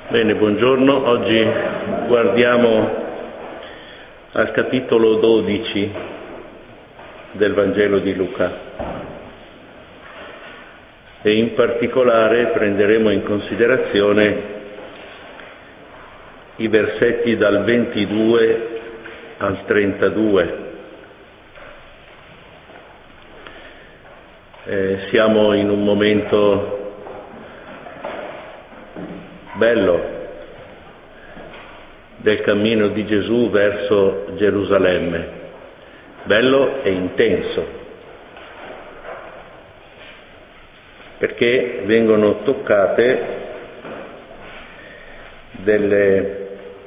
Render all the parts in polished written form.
Bene, buongiorno. Oggi guardiamo al capitolo 12 del Vangelo di Luca e in particolare prenderemo in considerazione i versetti dal 22 al 32. Siamo in un momento bello del cammino di Gesù verso Gerusalemme, bello e intenso, perché vengono toccate delle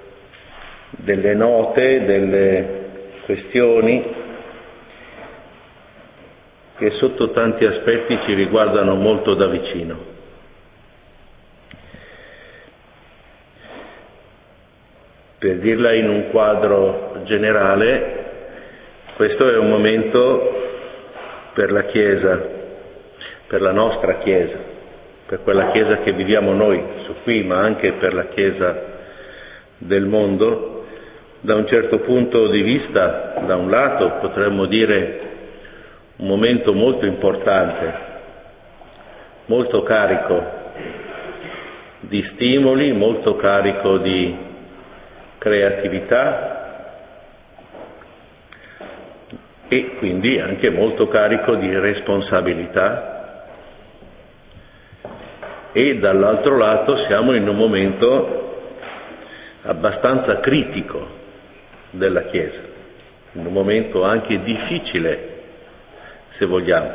note, delle questioni che sotto tanti aspetti ci riguardano molto da vicino. Per dirla in un quadro generale, questo è un momento per la Chiesa, per la nostra Chiesa, per quella Chiesa che viviamo noi su qui, ma anche per la Chiesa del mondo. Da un certo punto di vista, da un lato, potremmo dire un momento molto importante, molto carico di stimoli, molto carico di creatività e quindi anche molto carico di responsabilità, e dall'altro lato siamo in un momento abbastanza critico della Chiesa, in un momento anche difficile, se vogliamo.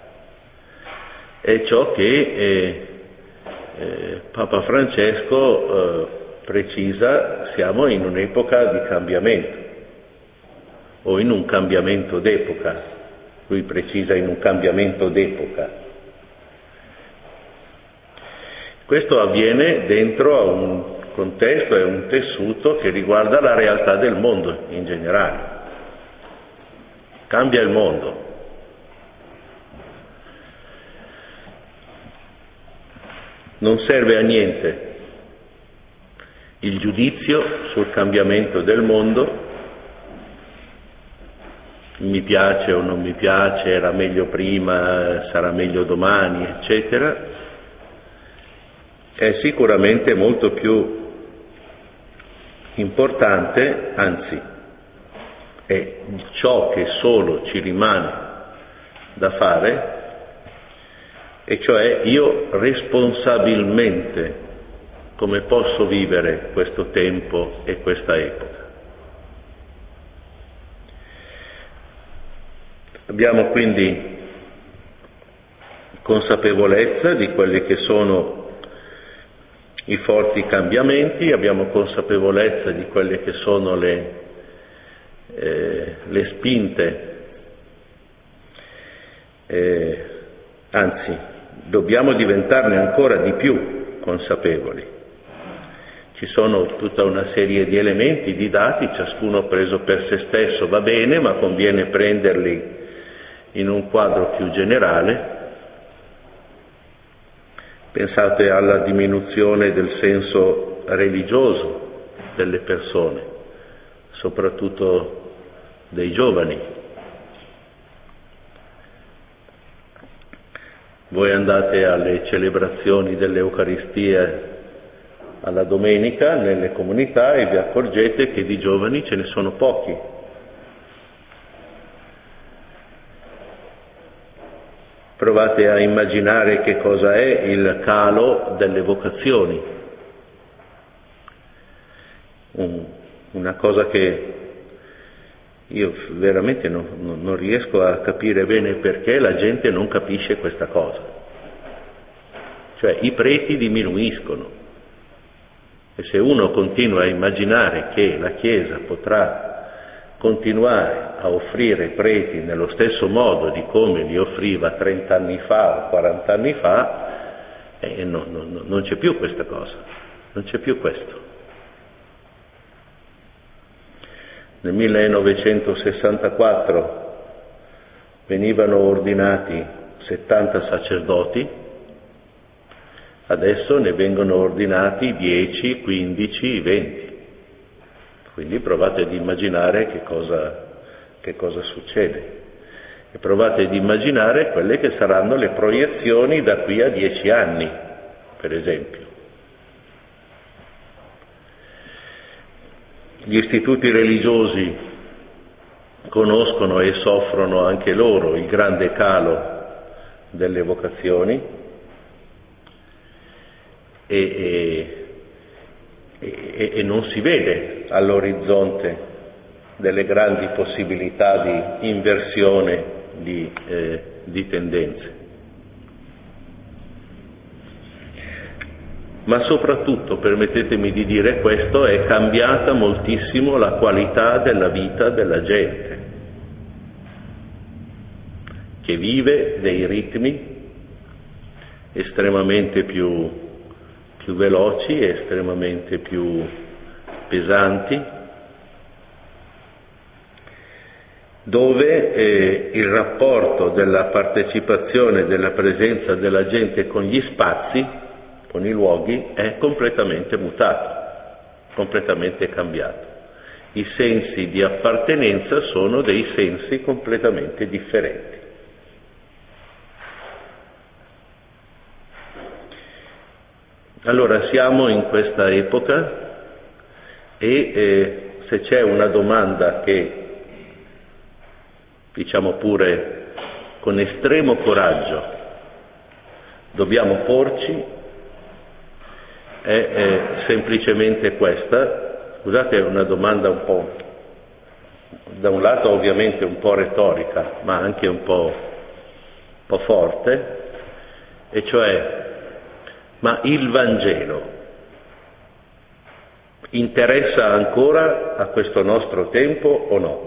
È ciò che Papa Francesco precisa: siamo in un'epoca di cambiamento, o in un cambiamento d'epoca. Lui precisa in un cambiamento d'epoca. Questo avviene dentro a un contesto e un tessuto che riguarda la realtà del mondo in generale. Cambia il mondo. Non serve a niente il giudizio sul cambiamento del mondo, mi piace o non mi piace, era meglio prima, sarà meglio domani, eccetera. È sicuramente molto più importante, anzi è ciò che solo ci rimane da fare, e cioè io responsabilmente come posso vivere questo tempo e questa epoca. Abbiamo quindi consapevolezza di quelli che sono i forti cambiamenti, abbiamo consapevolezza di quelle che sono le spinte, anzi dobbiamo diventarne ancora di più consapevoli. Ci sono tutta una serie di elementi, di dati, ciascuno preso per se stesso va bene, ma conviene prenderli in un quadro più generale. Pensate alla diminuzione del senso religioso delle persone, soprattutto dei giovani. Voi andate alle celebrazioni dell'Eucaristia alla domenica nelle comunità e vi accorgete che di giovani ce ne sono pochi. Provate a immaginare che cosa è il calo delle vocazioni, una cosa che io veramente non riesco a capire bene perché la gente non capisce questa cosa. Cioè i preti diminuiscono. E se uno continua a immaginare che la Chiesa potrà continuare a offrire preti nello stesso modo di come li offriva 30 anni fa o 40 anni fa, non c'è più questa cosa, non c'è più questo. Nel 1964 venivano ordinati 70 sacerdoti, adesso ne vengono ordinati 10, 15, 20. Quindi provate ad immaginare che cosa succede. E provate ad immaginare quelle che saranno le proiezioni da qui a 10 anni, per esempio. Gli istituti religiosi conoscono e soffrono anche loro il grande calo delle vocazioni e non si vede all'orizzonte delle grandi possibilità di inversione di tendenze. Ma soprattutto, permettetemi di dire questo, è cambiata moltissimo la qualità della vita della gente, che vive dei ritmi estremamente più veloci, estremamente più pesanti, dove il rapporto della partecipazione, della presenza della gente con gli spazi, con i luoghi, è completamente mutato, completamente cambiato. I sensi di appartenenza sono dei sensi completamente differenti. Allora siamo in questa epoca e se c'è una domanda che, diciamo pure con estremo coraggio, dobbiamo porci, è semplicemente questa. Scusate, è una domanda un po', da un lato ovviamente un po' retorica, ma anche un po' forte, e cioè: ma il Vangelo interessa ancora a questo nostro tempo o no?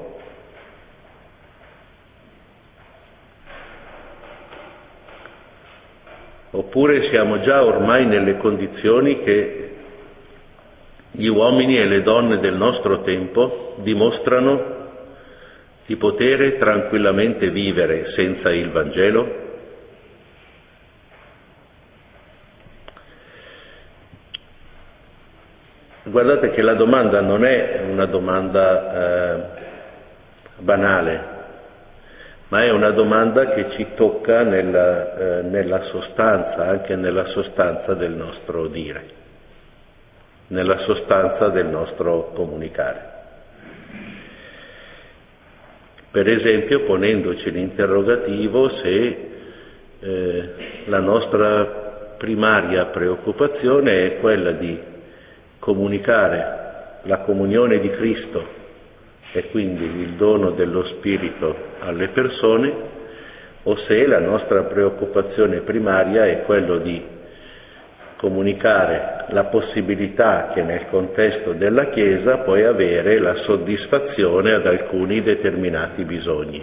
Oppure siamo già ormai nelle condizioni che gli uomini e le donne del nostro tempo dimostrano di poter tranquillamente vivere senza il Vangelo? Guardate che la domanda non è una domanda banale, ma è una domanda che ci tocca nella sostanza, anche nella sostanza del nostro dire, nella sostanza del nostro comunicare. Per esempio, ponendoci l'interrogativo se la nostra primaria preoccupazione è quella di comunicare la comunione di Cristo e quindi il dono dello Spirito alle persone, o se la nostra preoccupazione primaria è quello di comunicare la possibilità che nel contesto della Chiesa puoi avere la soddisfazione ad alcuni determinati bisogni.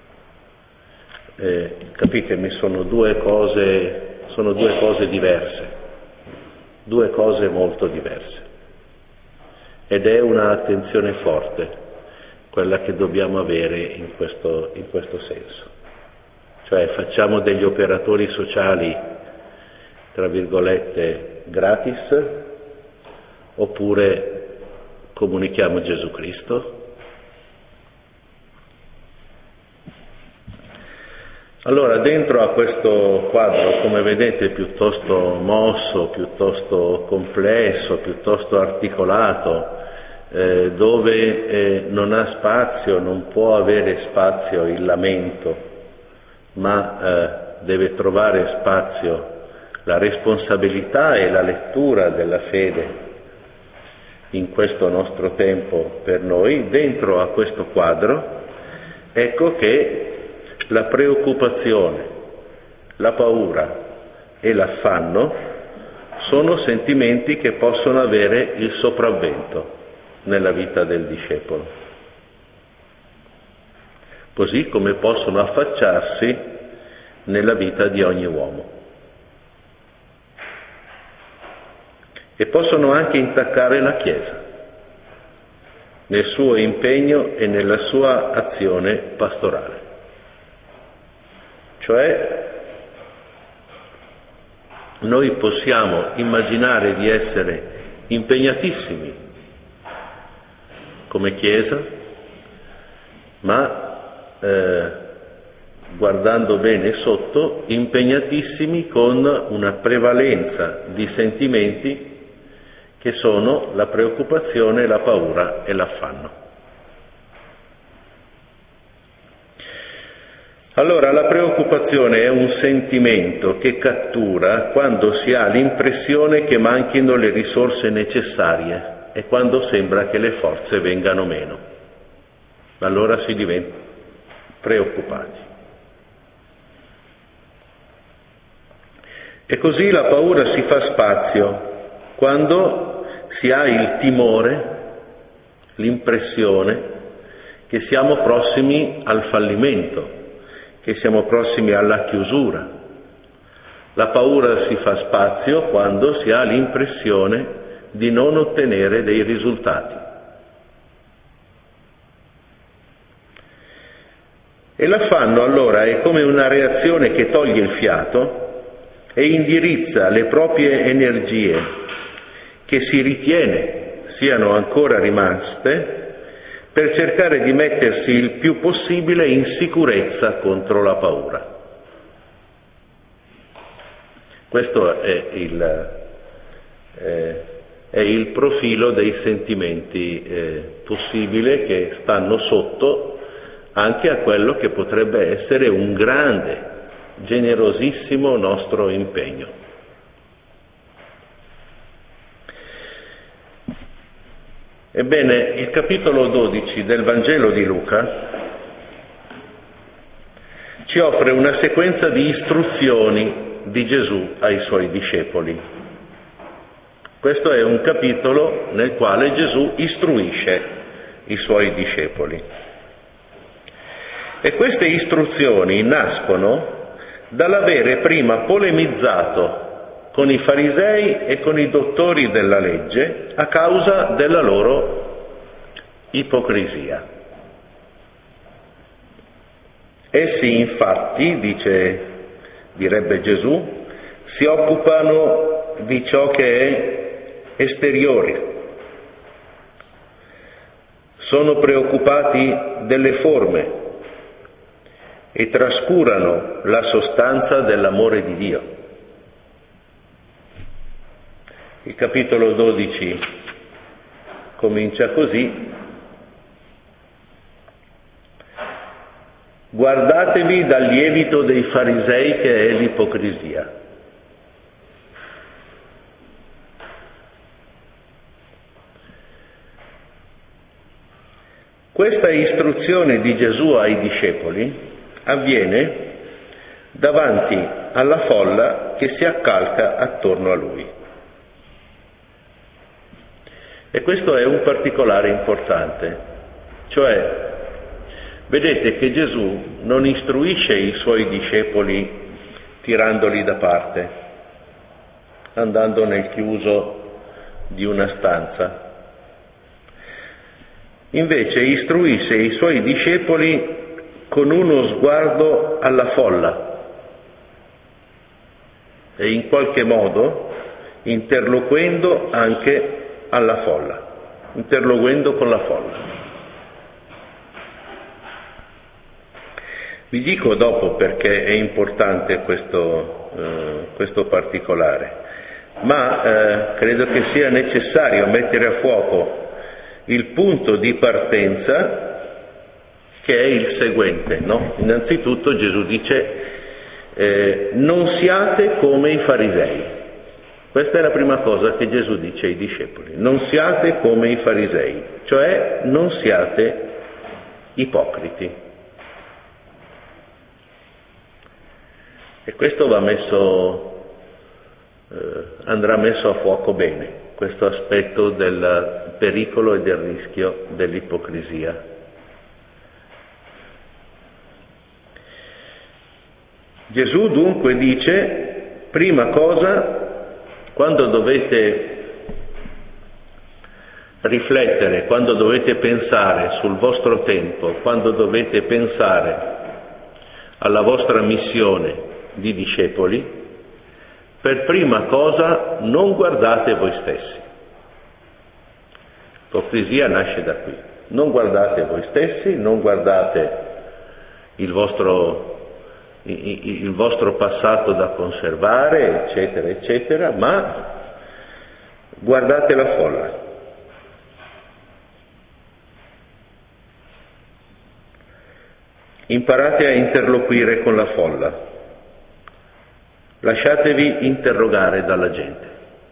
Capitemi, sono due cose diverse, due cose molto diverse, ed è un'attenzione forte quella che dobbiamo avere in questo senso. Cioè, facciamo degli operatori sociali, tra virgolette, gratis, oppure comunichiamo Gesù Cristo? Allora, dentro a questo quadro, come vedete, piuttosto mosso, piuttosto complesso, piuttosto articolato, dove non ha spazio, non può avere spazio il lamento, ma deve trovare spazio la responsabilità e la lettura della fede in questo nostro tempo per noi. Dentro a questo quadro, ecco che la preoccupazione, la paura e l'affanno sono sentimenti che possono avere il sopravvento nella vita del discepolo, così come possono affacciarsi nella vita di ogni uomo, e possono anche intaccare la Chiesa nel suo impegno e nella sua azione pastorale. Cioè, noi possiamo immaginare di essere impegnatissimi come Chiesa, ma guardando bene sotto, impegnatissimi con una prevalenza di sentimenti che sono la preoccupazione, la paura e l'affanno. Allora, la preoccupazione è un sentimento che cattura quando si ha l'impressione che manchino le risorse necessarie e quando sembra che le forze vengano meno. Allora si diventa preoccupati. E così la paura si fa spazio quando si ha il timore, l'impressione che siamo prossimi al fallimento, che siamo prossimi alla chiusura. La paura si fa spazio quando si ha l'impressione di non ottenere dei risultati. E l'affanno allora è come una reazione che toglie il fiato e indirizza le proprie energie, che si ritiene siano ancora rimaste, per cercare di mettersi il più possibile in sicurezza contro la paura. Questo è il profilo dei sentimenti possibili che stanno sotto anche a quello che potrebbe essere un grande, generosissimo nostro impegno. Ebbene, il capitolo 12 del Vangelo di Luca ci offre una sequenza di istruzioni di Gesù ai suoi discepoli. Questo è un capitolo nel quale Gesù istruisce i suoi discepoli. E queste istruzioni nascono dall'avere prima polemizzato con i farisei e con i dottori della legge a causa della loro ipocrisia. Essi infatti, direbbe Gesù, si occupano di ciò che è esteriore, sono preoccupati delle forme e trascurano la sostanza dell'amore di Dio. Il capitolo 12 comincia così: guardatevi dal lievito dei farisei che è l'ipocrisia. Questa istruzione di Gesù ai discepoli avviene davanti alla folla che si accalca attorno a lui. E questo è un particolare importante, cioè vedete che Gesù non istruisce i suoi discepoli tirandoli da parte, andando nel chiuso di una stanza. Invece istruisce i suoi discepoli con uno sguardo alla folla e in qualche modo interloquendo anche alla folla, interloquendo con la folla. Vi dico dopo perché è importante questo particolare, ma credo che sia necessario mettere a fuoco il punto di partenza, che è il seguente, no? Innanzitutto Gesù dice non siate come i farisei. Questa è la prima cosa che Gesù dice ai discepoli: non siate come i farisei, cioè non siate ipocriti. E questo andrà messo a fuoco bene, questo aspetto del pericolo e del rischio dell'ipocrisia. Gesù dunque dice, prima cosa, quando dovete riflettere, quando dovete pensare sul vostro tempo, quando dovete pensare alla vostra missione di discepoli, per prima cosa non guardate voi stessi. L'ipocrisia nasce da qui. Non guardate voi stessi, non guardate il vostro passato da conservare, eccetera, eccetera, ma guardate la folla. Imparate a interloquire con la folla. Lasciatevi interrogare dalla gente.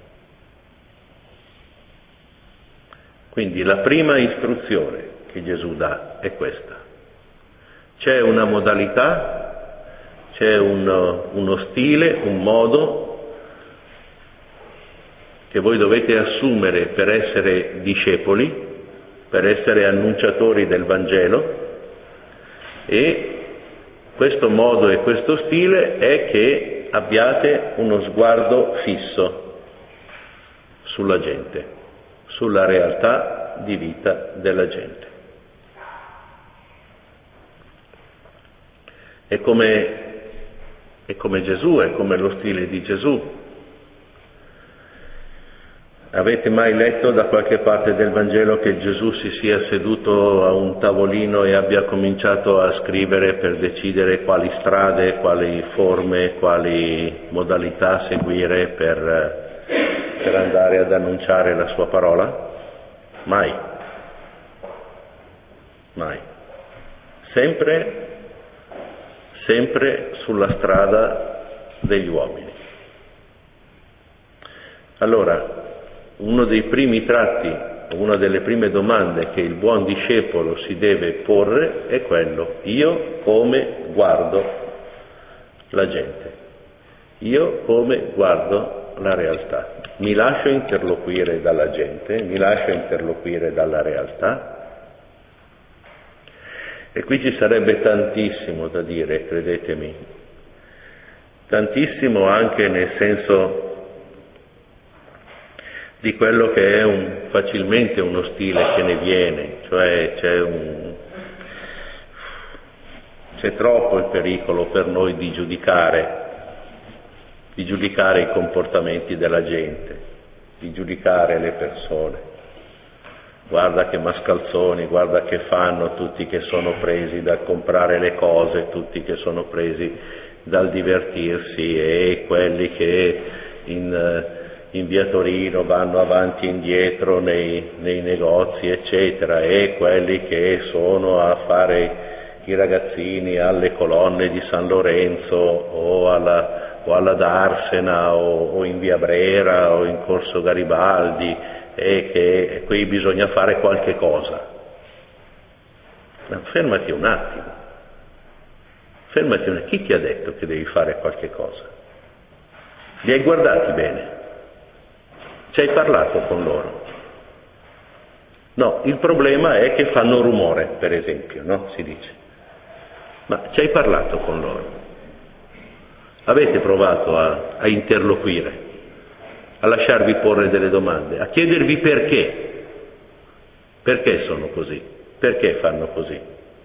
Quindi la prima istruzione che Gesù dà è questa. C'è una modalità, c'è uno stile, un modo che voi dovete assumere per essere discepoli, per essere annunciatori del Vangelo, e questo modo e questo stile è che abbiate uno sguardo fisso sulla gente, sulla realtà di vita della gente. È come Gesù, è come lo stile di Gesù. Avete mai letto da qualche parte del Vangelo che Gesù si sia seduto a un tavolino e abbia cominciato a scrivere per decidere quali strade, quali forme, quali modalità seguire per andare ad annunciare la sua parola? Mai. Mai. Sempre sulla strada degli uomini. Allora, uno dei primi tratti, una delle prime domande che il buon discepolo si deve porre è quello: io come guardo la gente? Io come guardo la realtà? Mi lascio interloquire dalla gente? Mi lascio interloquire dalla realtà? E qui ci sarebbe tantissimo da dire, credetemi, tantissimo anche nel senso di quello che è facilmente uno stile che ne viene, cioè c'è troppo il pericolo per noi di giudicare i comportamenti della gente, di giudicare le persone. Guarda che mascalzoni, guarda che fanno tutti che sono presi dal comprare le cose, tutti che sono presi dal divertirsi, e quelli che in via Torino vanno avanti e indietro nei negozi, eccetera, e quelli che sono a fare i ragazzini alle colonne di San Lorenzo o alla D'Arsena o in via Brera o in Corso Garibaldi, e che qui bisogna fare qualche cosa. Ma fermati un attimo. Chi ti ha detto che devi fare qualche cosa? Li hai guardati bene? Ci hai parlato con loro? No, il problema è che fanno rumore, per esempio, no? Si dice. Ma ci hai parlato con loro? Avete provato a interloquire, a lasciarvi porre delle domande, a chiedervi perché? Perché sono così? Perché fanno così?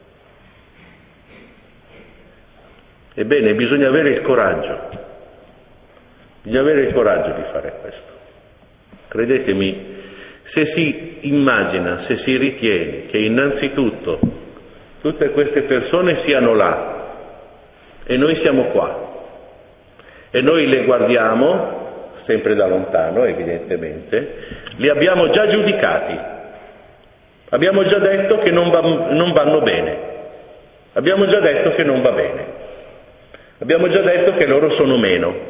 Ebbene, bisogna avere il coraggio di fare questo. Credetemi, se si immagina, se si ritiene che innanzitutto tutte queste persone siano là e noi siamo qua e noi le guardiamo sempre da lontano, evidentemente, li abbiamo già giudicati, abbiamo già detto che non vanno bene, abbiamo già detto che non va bene, abbiamo già detto che loro sono meno.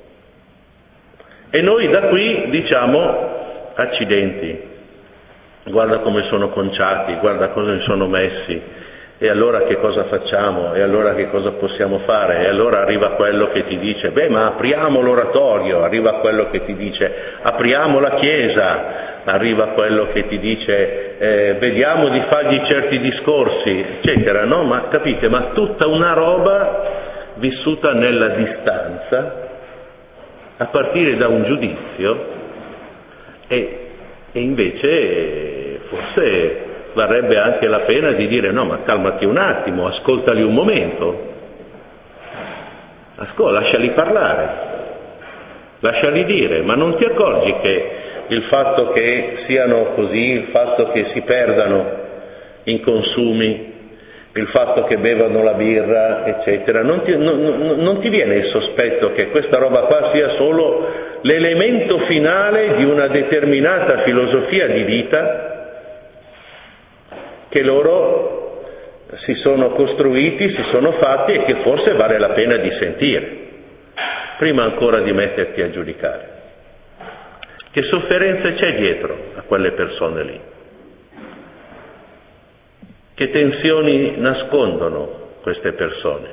E noi da qui diciamo: accidenti, guarda come sono conciati, guarda cosa mi sono messi, e allora che cosa facciamo? E allora che cosa possiamo fare? E allora arriva quello che ti dice: ma apriamo l'oratorio, arriva quello che ti dice: apriamo la chiesa, arriva quello che ti dice: vediamo di fargli certi discorsi, eccetera, no? Ma capite? Ma tutta una roba vissuta nella distanza, a partire da un giudizio, e invece forse varrebbe anche la pena di dire: no, ma calmati un attimo, ascoltali un momento, lasciali parlare, lasciali dire, ma non ti accorgi che il fatto che siano così, il fatto che si perdano in consumi, il fatto che bevano la birra, eccetera, non ti viene il sospetto che questa roba qua sia solo l'elemento finale di una determinata filosofia di vita che loro si sono costruiti, si sono fatti e che forse vale la pena di sentire, prima ancora di metterti a giudicare. Che sofferenza c'è dietro a quelle persone lì? Che tensioni nascondono queste persone?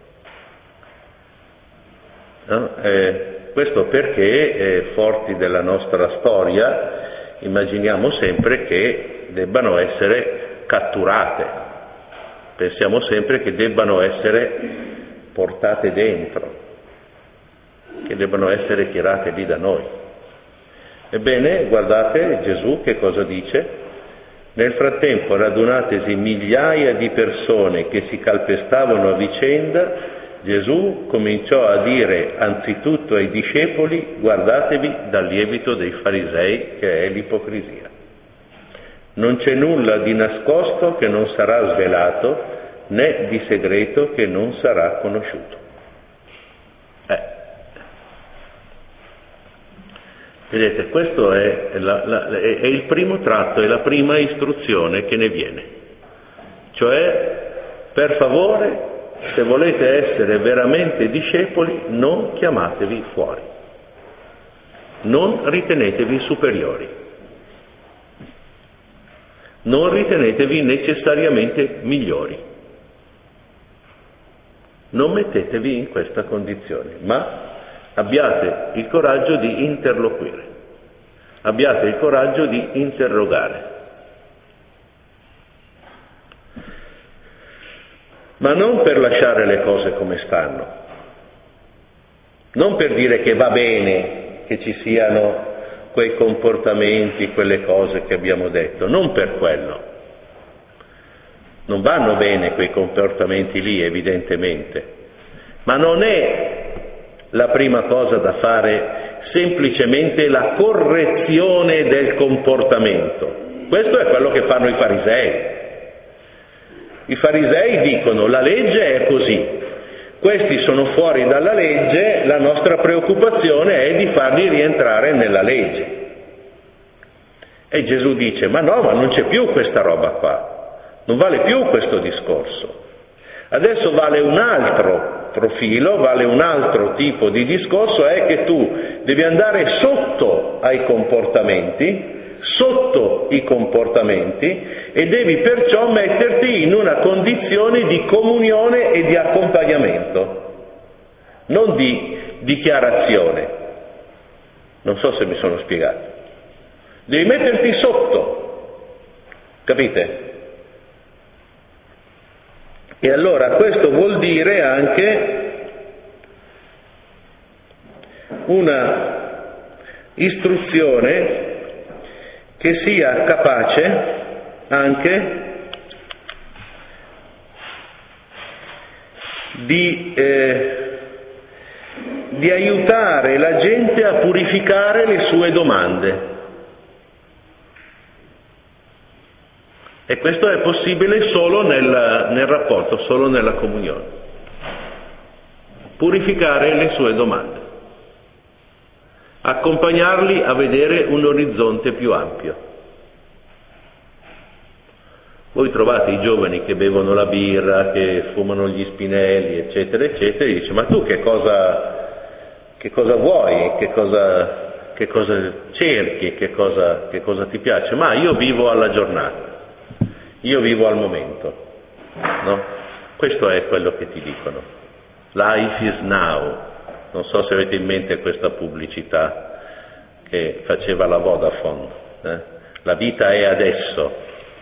No? Questo perché, forti della nostra storia, immaginiamo sempre che debbano essere catturate, pensiamo sempre che debbano essere portate dentro, che debbano essere tirate lì da noi. Ebbene, guardate Gesù che cosa dice? Nel frattempo, radunatesi migliaia di persone che si calpestavano a vicenda, Gesù cominciò a dire anzitutto ai discepoli: guardatevi dal lievito dei farisei, che è l'ipocrisia. Non c'è nulla di nascosto che non sarà svelato, né di segreto che non sarà conosciuto. Vedete, questo è il primo tratto, è la prima istruzione che ne viene. Cioè, per favore, se volete essere veramente discepoli, non chiamatevi fuori. Non ritenetevi superiori. Non ritenetevi necessariamente migliori. Non mettetevi in questa condizione, ma abbiate il coraggio di interloquire, abbiate il coraggio di interrogare. Ma non per lasciare le cose come stanno, non per dire che va bene che ci siano quei comportamenti, quelle cose che abbiamo detto, non per quello. Non vanno bene quei comportamenti lì, evidentemente, ma non è la prima cosa da fare semplicemente la correzione del comportamento. Questo è quello che fanno i farisei. I farisei dicono: la legge è così, questi sono fuori dalla legge, la nostra preoccupazione è di farli rientrare nella legge. E Gesù dice: ma no, ma non c'è più questa roba qua, non vale più questo discorso. Adesso vale un altro profilo, vale un altro tipo di discorso, è che tu devi andare sotto ai comportamenti, sotto i comportamenti, e devi perciò metterti in una condizione di comunione e di accompagnamento, non di dichiarazione. Non so se mi sono spiegato. Devi metterti sotto, capite? E allora questo vuol dire anche una istruzione che sia capace anche di aiutare la gente a purificare le sue domande. E questo è possibile solo nel rapporto, solo nella comunione. Purificare le sue domande. Accompagnarli a vedere un orizzonte più ampio. Voi trovate i giovani che bevono la birra, che fumano gli spinelli, eccetera, eccetera, e dice: ma tu che cosa vuoi? Che cosa cerchi? Che cosa ti piace? Ma io vivo alla giornata. Io vivo al momento, no? Questo è quello che ti dicono. Life is now. Non so se avete in mente questa pubblicità che faceva la Vodafone. La vita è adesso.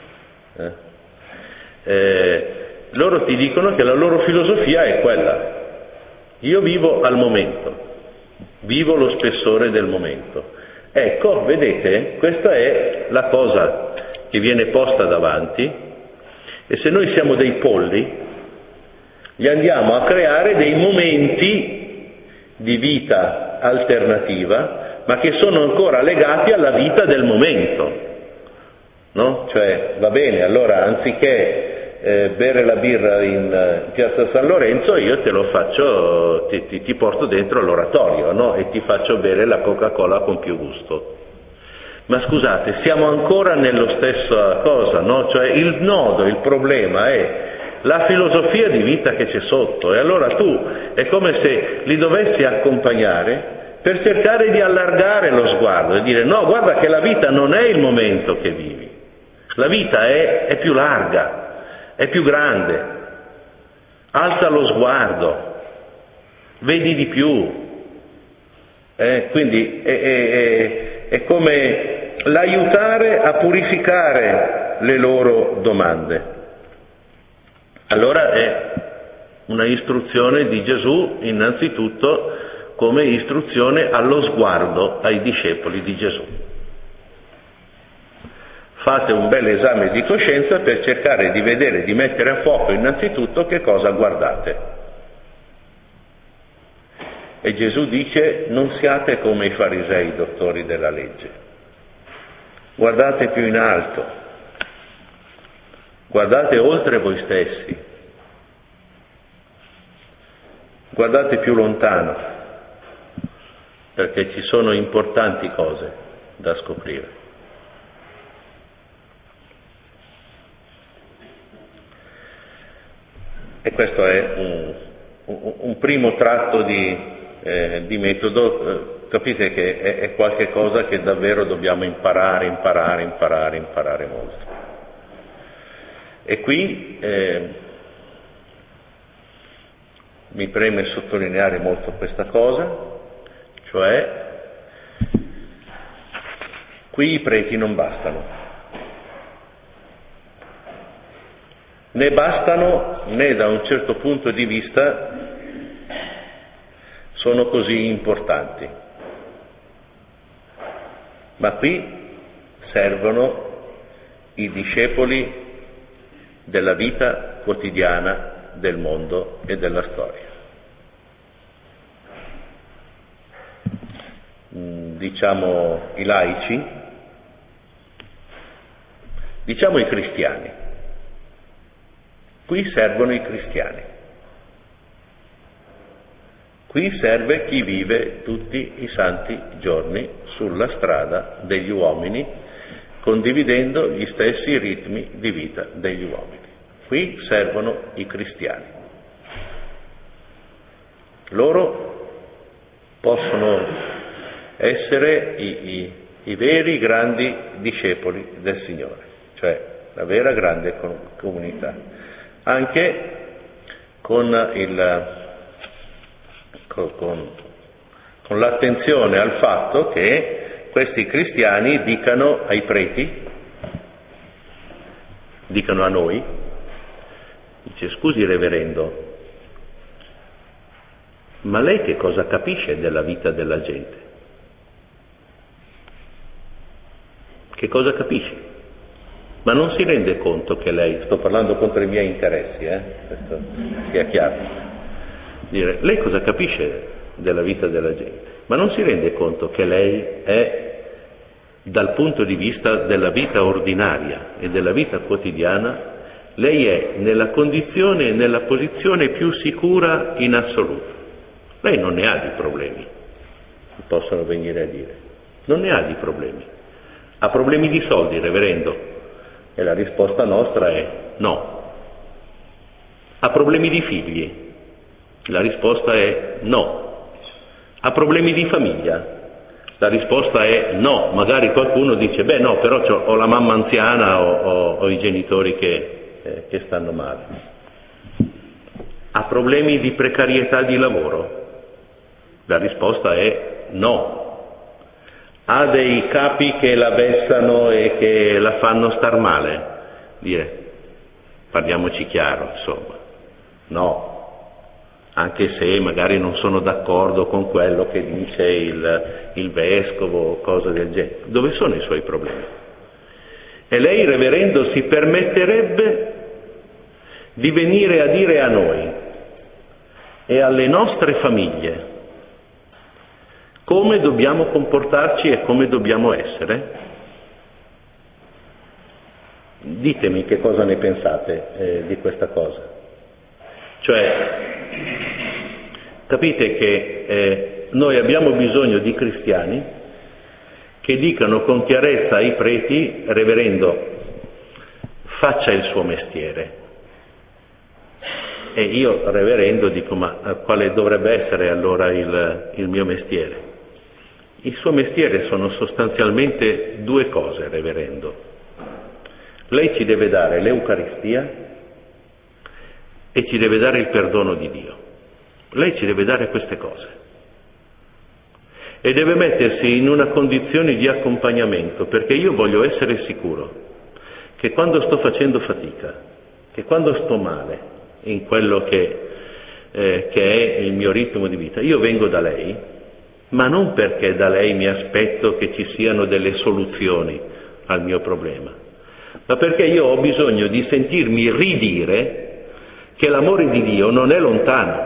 Loro ti dicono che la loro filosofia è quella. Io vivo al momento, vivo lo spessore del momento. Ecco, vedete, questa è la cosa che viene posta davanti, e se noi siamo dei polli, gli andiamo a creare dei momenti di vita alternativa, ma che sono ancora legati alla vita del momento, no? Cioè, va bene, allora anziché bere la birra in piazza San Lorenzo, io te lo faccio, ti porto dentro l'oratorio, no? E ti faccio bere la Coca-Cola con più gusto. Ma scusate, siamo ancora nello stessa cosa, no? Cioè il nodo, il problema è la filosofia di vita che c'è sotto, e allora tu è come se li dovessi accompagnare per cercare di allargare lo sguardo e dire no, guarda che la vita non è il momento che vivi, la vita è più larga, è più grande, alza lo sguardo, vedi di più, quindi è come l'aiutare a purificare le loro domande. Allora è una istruzione di Gesù innanzitutto come istruzione allo sguardo ai discepoli di Gesù. Fate un bel esame di coscienza per cercare di vedere, di mettere a fuoco innanzitutto che cosa guardate. E Gesù dice: non siate come i farisei dottori della legge, guardate più in alto, guardate oltre voi stessi, guardate più lontano, perché ci sono importanti cose da scoprire. E questo è un primo tratto di metodo. Capite che è qualche cosa che davvero dobbiamo imparare molto. E qui mi preme sottolineare molto questa cosa, cioè qui i preti non bastano. Né bastano né da un certo punto di vista sono così importanti. Ma qui servono i discepoli della vita quotidiana del mondo e della storia. Diciamo i laici, diciamo i cristiani. Qui servono i cristiani. Qui serve chi vive tutti i santi giorni sulla strada degli uomini, condividendo gli stessi ritmi di vita degli uomini. Qui servono i cristiani. Loro possono essere i veri grandi discepoli del Signore, cioè la vera grande comunità. Anche con l'attenzione al fatto che questi cristiani dicano ai preti, dicano a noi, dice: scusi reverendo, ma lei che cosa capisce della vita della gente? Che cosa capisce? Ma non si rende conto che lei, sto parlando contro i miei interessi, questo sia chiaro, dire, lei cosa capisce della vita della gente? Ma non si rende conto che lei è, dal punto di vista della vita ordinaria e della vita quotidiana, lei è nella condizione e nella posizione più sicura in assoluto. Lei non ne ha di problemi, possono venire a dire, non ne ha di problemi. Ha problemi di soldi, reverendo? E la risposta nostra è no. Ha problemi di figli? La risposta è no. Ha problemi di famiglia? La risposta è no. Magari qualcuno dice, beh no, però ho la mamma anziana o i genitori che stanno male. Ha problemi di precarietà di lavoro? La risposta è no. Ha dei capi che la vessano e che la fanno star male? Dire, parliamoci chiaro, insomma, no, anche se magari non sono d'accordo con quello che dice il vescovo o cose del genere. Dove sono i suoi problemi? E lei, reverendo, si permetterebbe di venire a dire a noi e alle nostre famiglie come dobbiamo comportarci e come dobbiamo essere? Ditemi che cosa ne pensate di questa cosa. Cioè, capite che noi abbiamo bisogno di cristiani che dicano con chiarezza ai preti: reverendo, faccia il suo mestiere. E io, reverendo, dico: ma quale dovrebbe essere allora il mio mestiere? Il suo mestiere sono sostanzialmente due cose, reverendo. Lei ci deve dare l'Eucaristia e ci deve dare il perdono di Dio. Lei ci deve dare queste cose. E deve mettersi in una condizione di accompagnamento, perché io voglio essere sicuro che quando sto facendo fatica, che quando sto male in quello che è il mio ritmo di vita, io vengo da lei, ma non perché da lei mi aspetto che ci siano delle soluzioni al mio problema, ma perché io ho bisogno di sentirmi ridire che l'amore di Dio non è lontano.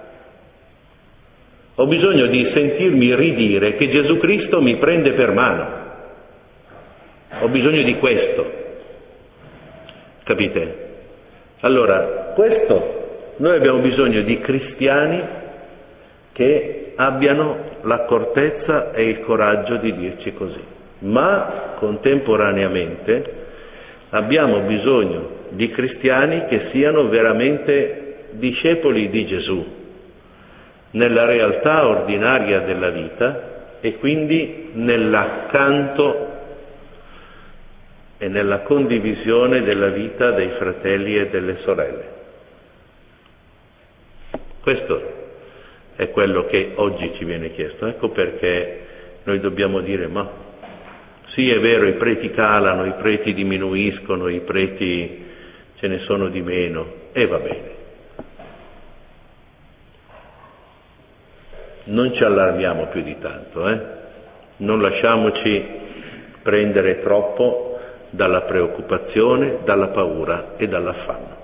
Ho bisogno di sentirmi ridire che Gesù Cristo mi prende per mano. Ho bisogno di questo. Capite? Allora, noi abbiamo bisogno di cristiani che abbiano l'accortezza e il coraggio di dirci così, ma contemporaneamente abbiamo bisogno di cristiani che siano veramente discepoli di Gesù nella realtà ordinaria della vita e quindi nell'accanto e nella condivisione della vita dei fratelli e delle sorelle. Questo è quello che oggi ci viene chiesto. Ecco perché noi dobbiamo dire: ma sì, è vero, i preti calano, i preti diminuiscono, i preti ce ne sono di meno, e va bene. Non ci allarmiamo più di tanto, non lasciamoci prendere troppo dalla preoccupazione, dalla paura e dall'affanno.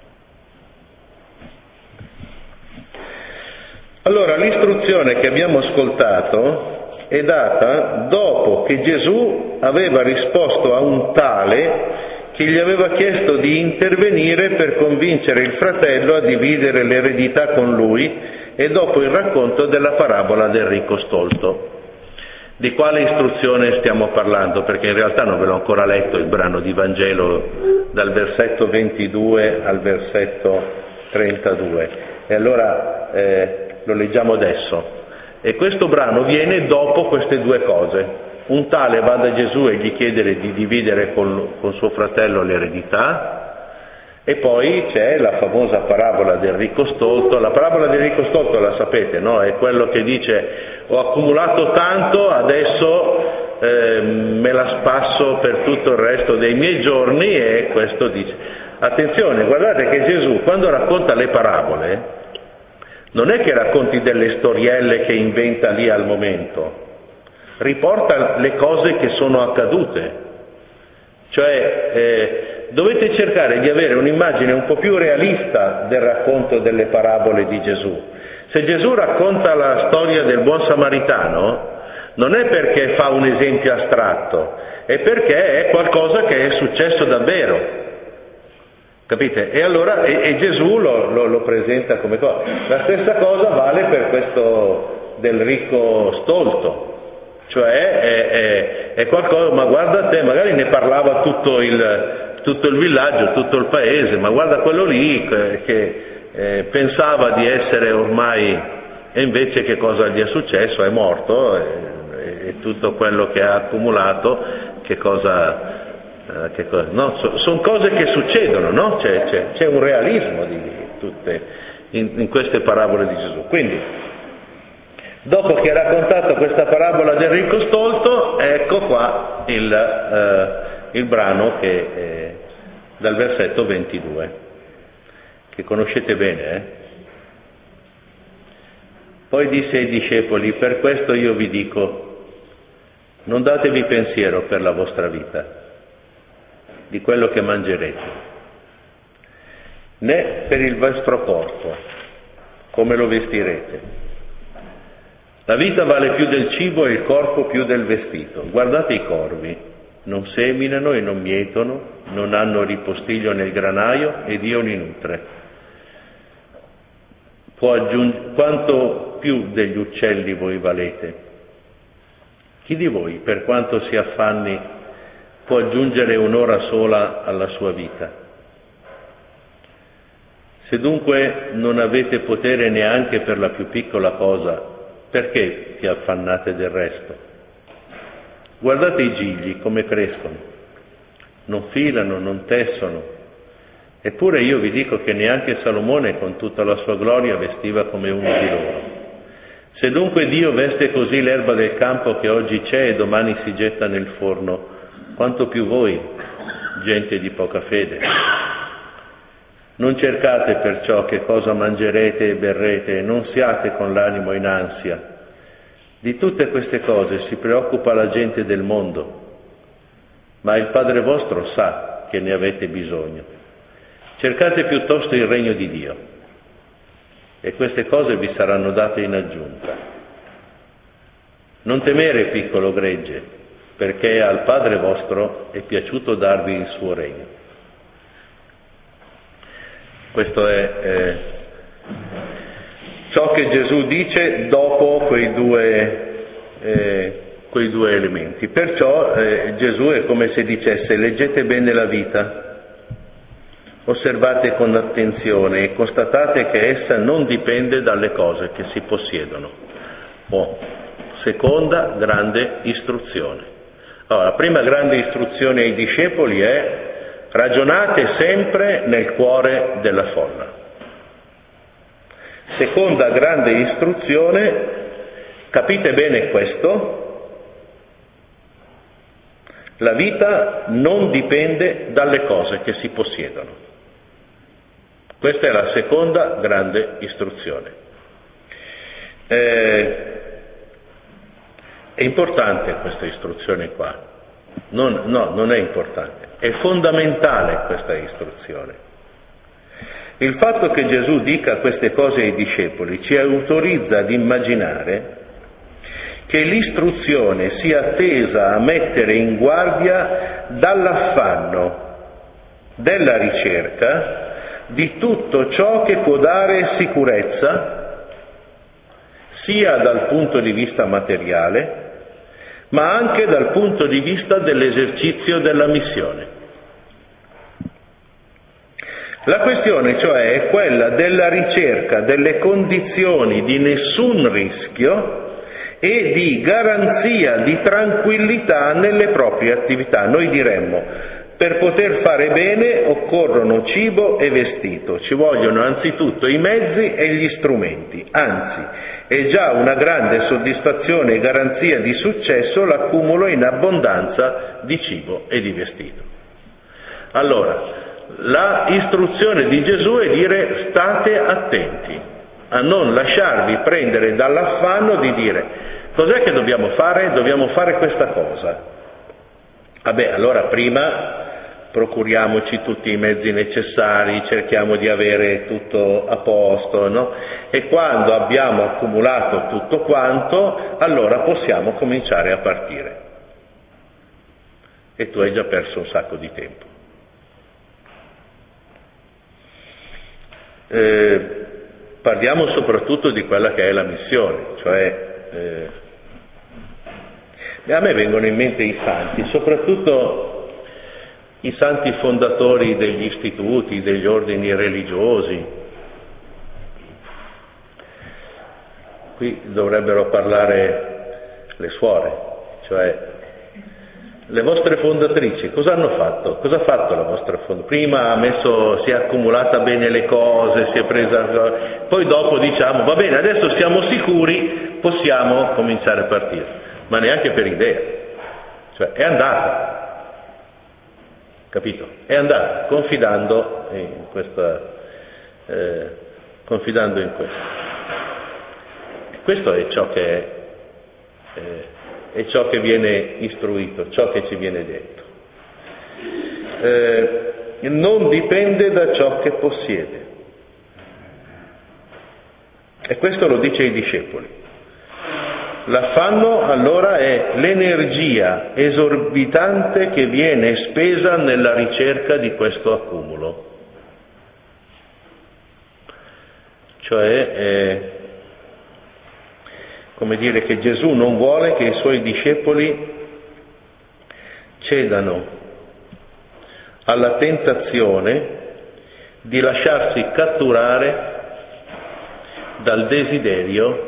Allora, l'istruzione che abbiamo ascoltato è data dopo che Gesù aveva risposto a un tale che gli aveva chiesto di intervenire per convincere il fratello a dividere l'eredità con lui, e dopo il racconto della parabola del ricco stolto. Di quale istruzione stiamo parlando? Perché in realtà non ve l'ho ancora letto il brano di Vangelo dal versetto 22 al versetto 32. E allora lo leggiamo adesso. E questo brano viene dopo queste due cose. Un tale va da Gesù e gli chiede di dividere con suo fratello l'eredità, e poi c'è la famosa parabola del ricco stolto. La parabola del ricco stolto la sapete, no? È quello che dice: ho accumulato tanto, adesso me la spasso per tutto il resto dei miei giorni. E questo dice, attenzione, guardate che Gesù, quando racconta le parabole, non è che racconti delle storielle che inventa lì al momento, riporta le cose che sono accadute. Cioè dovete cercare di avere un'immagine un po' più realista del racconto delle parabole di Gesù. Se Gesù racconta la storia del buon samaritano, non è perché fa un esempio astratto, è perché è qualcosa che è successo davvero. Capite? E allora e Gesù lo presenta come cosa. La stessa cosa vale per questo del ricco stolto. Cioè è qualcosa, ma guarda te, magari ne parlava tutto il villaggio, tutto il paese, ma guarda quello lì che pensava di essere ormai, e invece che cosa gli è successo? È morto, e tutto quello che ha accumulato, no? Sono cose che succedono, no? C'è un realismo in queste parabole di Gesù. Quindi, dopo che ha raccontato questa parabola del ricco stolto, ecco qua il brano che dal versetto 22, che conoscete bene. Poi disse ai discepoli: per questo io vi dico, non datevi pensiero per la vostra vita, di quello che mangerete, né per il vostro corpo, come lo vestirete. La vita vale più del cibo e il corpo più del vestito. Guardate i corvi, non seminano e non mietono, non hanno ripostiglio nel granaio e Dio li nutre. Quanto più degli uccelli voi valete? Chi di voi, per quanto si affanni, può aggiungere un'ora sola alla sua vita? Se dunque non avete potere neanche per la più piccola cosa, perché vi affannate del resto? Guardate i gigli come crescono, non filano, non tessono, eppure io vi dico che neanche Salomone con tutta la sua gloria vestiva come uno di loro. Se dunque Dio veste così l'erba del campo che oggi c'è e domani si getta nel forno, quanto più voi, gente di poca fede. Non cercate perciò che cosa mangerete e berrete, e non siate con l'animo in ansia. Di tutte queste cose si preoccupa la gente del mondo, ma il Padre vostro sa che ne avete bisogno. Cercate piuttosto il regno di Dio, e queste cose vi saranno date in aggiunta. Non temere, piccolo gregge, perché al Padre vostro è piaciuto darvi il suo regno. Questo è ciò che Gesù dice dopo quei due elementi. Perciò Gesù è come se dicesse: leggete bene la vita, osservate con attenzione e constatate che essa non dipende dalle cose che si possiedono. Seconda grande istruzione. Allora, la prima grande istruzione ai discepoli è: ragionate sempre nel cuore della folla. Seconda grande istruzione: capite bene questo, la vita non dipende dalle cose che si possiedono. Questa è la seconda grande istruzione. È importante questa istruzione qua? No, non è importante. È fondamentale questa istruzione. Il fatto che Gesù dica queste cose ai discepoli ci autorizza ad immaginare che l'istruzione sia tesa a mettere in guardia dall'affanno della ricerca di tutto ciò che può dare sicurezza, sia dal punto di vista materiale, ma anche dal punto di vista dell'esercizio della missione. La questione, cioè, è quella della ricerca delle condizioni di nessun rischio e di garanzia di tranquillità nelle proprie attività. Noi diremmo: per poter fare bene occorrono cibo e vestito, ci vogliono anzitutto i mezzi e gli strumenti, anzi è già una grande soddisfazione e garanzia di successo l'accumulo in abbondanza di cibo e di vestito. Allora, la istruzione di Gesù è dire: state attenti a non lasciarvi prendere dall'affanno di dire: cos'è che dobbiamo fare? Dobbiamo fare questa cosa. Vabbè, allora prima procuriamoci tutti i mezzi necessari, cerchiamo di avere tutto a posto, no? E quando abbiamo accumulato tutto quanto, allora possiamo cominciare a partire. E tu hai già perso un sacco di tempo. Parliamo soprattutto di quella che è la missione, cioè a me vengono in mente i santi, soprattutto i santi fondatori degli istituti, degli ordini religiosi. Qui dovrebbero parlare le suore, cioè le vostre fondatrici. Cosa hanno fatto? Cosa ha fatto la vostra fondatrice? Prima si è accumulata bene le cose, si è presa, poi dopo diciamo: va bene, adesso siamo sicuri, possiamo cominciare a partire. Ma neanche per idea, cioè è andata. Capito? È andata, confidando in questo. Questo è ciò che è ciò che viene istruito, ciò che ci viene detto. Non dipende da ciò che possiede. E questo lo dice ai discepoli. L'affanno allora è l'energia esorbitante che viene spesa nella ricerca di questo accumulo. Cioè, come dire che Gesù non vuole che i suoi discepoli cedano alla tentazione di lasciarsi catturare dal desiderio,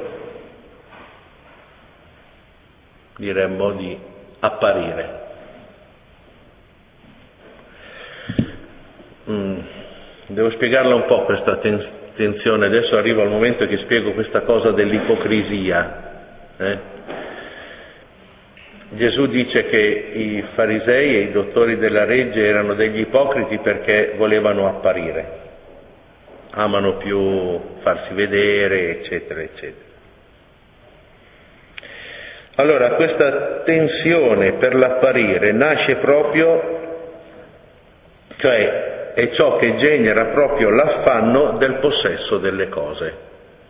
diremmo, di apparire. Devo spiegarla un po' questa tensione, adesso arrivo al momento che spiego questa cosa dell'ipocrisia. Gesù dice che i farisei e i dottori della legge erano degli ipocriti perché volevano apparire, amano più farsi vedere, eccetera, eccetera. Allora, questa tensione per l'apparire nasce proprio, cioè è ciò che genera proprio l'affanno del possesso delle cose.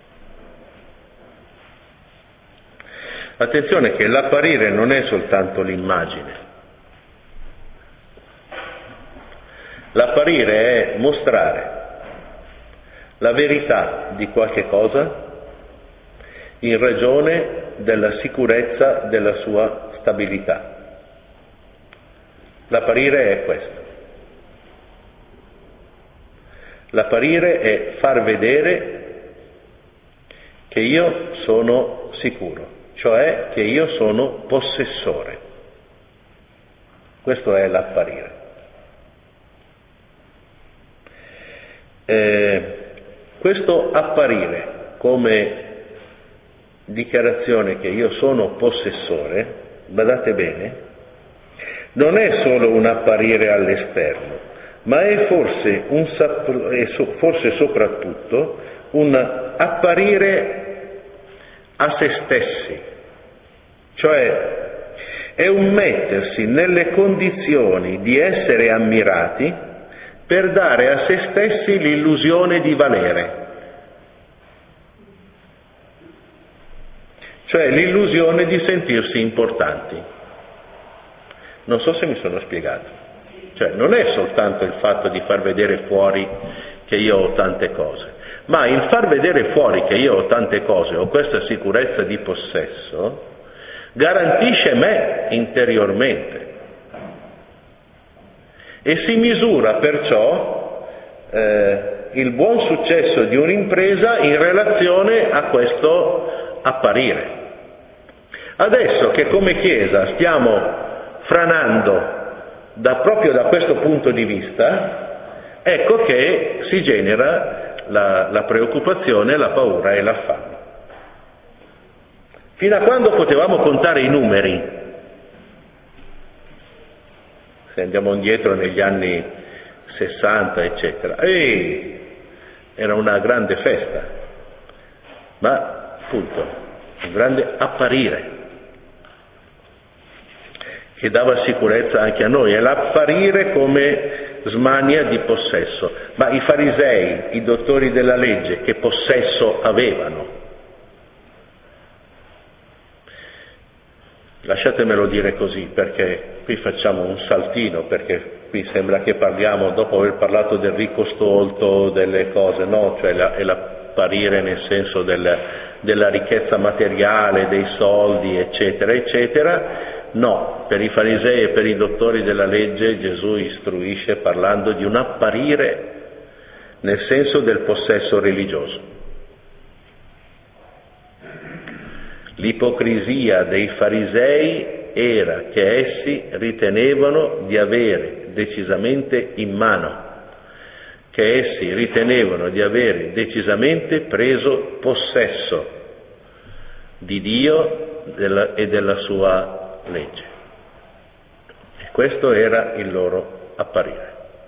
Attenzione che l'apparire non è soltanto l'immagine. L'apparire è mostrare la verità di qualche cosa in ragione della sicurezza della sua stabilità. L'apparire è questo. L'apparire è far vedere che io sono sicuro, cioè che io sono possessore. Questo è l'apparire. Questo apparire come dichiarazione che io sono possessore, badate bene, non è solo un apparire all'esterno, ma è forse soprattutto un apparire a se stessi, cioè è un mettersi nelle condizioni di essere ammirati per dare a se stessi l'illusione di valere, cioè l'illusione di sentirsi importanti. Non so se mi sono spiegato. Cioè non è soltanto il fatto di far vedere fuori che io ho tante cose, ma il far vedere fuori che io ho tante cose, ho questa sicurezza di possesso, garantisce me interiormente e si misura perciò il buon successo di un'impresa in relazione a questo apparire. Adesso che come Chiesa stiamo franando proprio da questo punto di vista, ecco che si genera la preoccupazione, la paura e l'affanno. Fino a quando potevamo contare i numeri, se andiamo indietro negli anni 60, eccetera, era una grande festa, ma appunto un grande apparire che dava sicurezza anche a noi, è l'apparire come smania di possesso. Ma i farisei, i dottori della legge, che possesso avevano? Lasciatemelo dire così, perché qui facciamo un saltino, perché qui sembra che parliamo, dopo aver parlato del ricco stolto, delle cose, no? Cioè è l'apparire nel senso della ricchezza materiale, dei soldi, eccetera, eccetera. No, per i farisei e per i dottori della legge Gesù istruisce parlando di un apparire nel senso del possesso religioso. L'ipocrisia dei farisei era che essi ritenevano di avere decisamente in mano, che essi ritenevano di avere decisamente preso possesso di Dio e della sua legge. E questo era il loro apparire.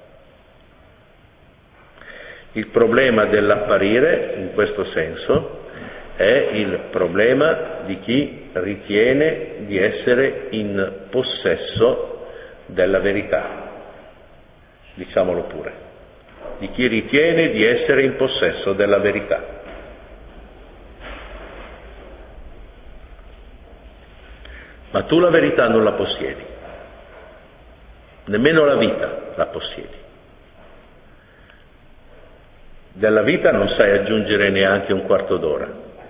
Il problema dell'apparire, in questo senso, è il problema di chi ritiene di essere in possesso della verità, diciamolo pure, di chi ritiene di essere in possesso della verità. ma tu la verità non la possiedi, nemmeno la vita la possiedi. Della vita non sai aggiungere neanche un quarto d'ora,